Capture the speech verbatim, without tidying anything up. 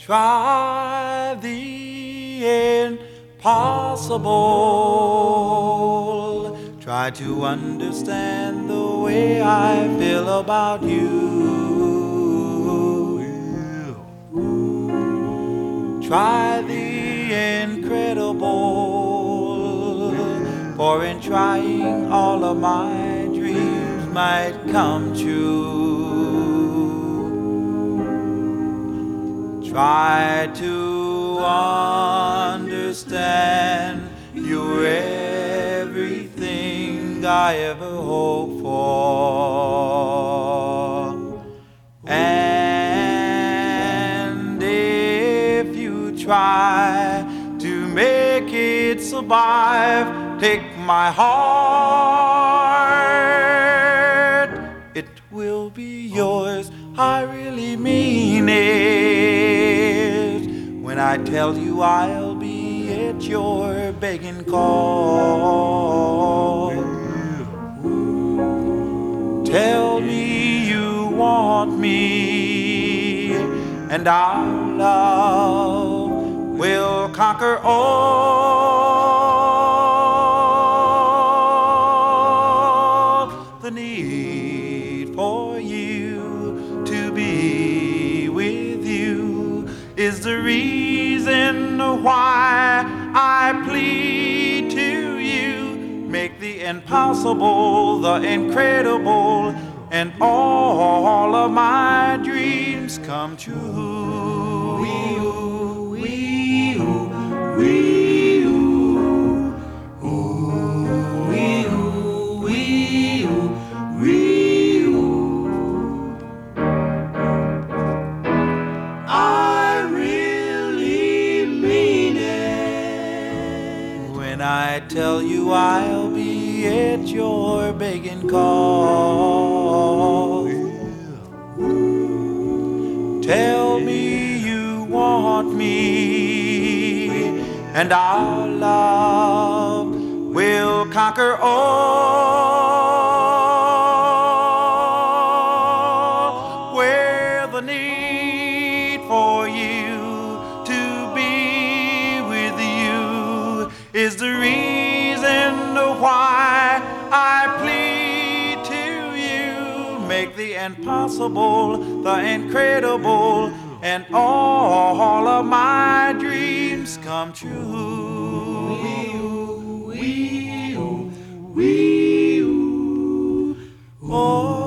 Try the impossible. Try to understand the way I feel about you. Try the incredible, for in trying all of my dreams might come true. Try to understand you're everything I ever hoped for. And if you try to make it survive, take my heart, it will be yours. I really mean it when I tell you I'll be at your begging call. Tell me you want me, and our love will conquer all. The need for you to be with you is the reason why I plead to you. Make the impossible the incredible, and all of my dreams come true. Wee-oo, wee-oo, wee-oo, ooh, wee-oo, wee-oo, wee-oo. I really mean it when I tell you I'll be at your begging call. Tell me you want me, and our love will conquer all. Where the need for you to be with you is the reason why I plead to you. Make the impossible the incredible, and all of my dreams come true. Wee-oo, wee-oo, wee-oo. Oh.